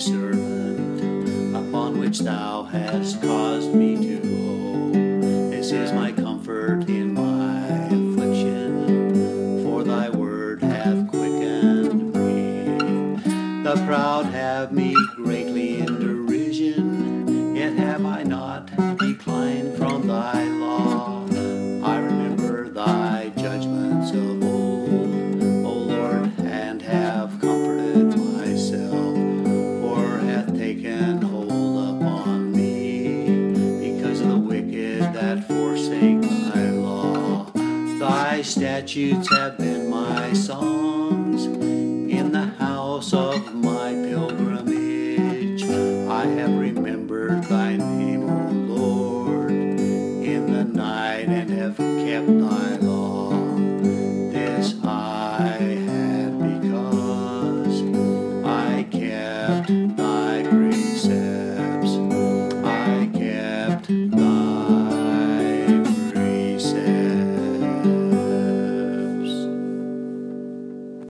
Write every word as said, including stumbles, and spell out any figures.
servant, upon which thou hast caused me to hope. This is my comfort in my affliction, for thy word hath quickened me. The proud have me greatly in derision, yet have I not declined from thy law. I remember thy judgments of old, O Lord, and have comforted myself, for hath taken hold upon me, because of the wicked that forsake thy law. Thy statutes have been my songs in the house of my pilgrimage. I have remembered thy name, O Lord, in the night, and have kept thy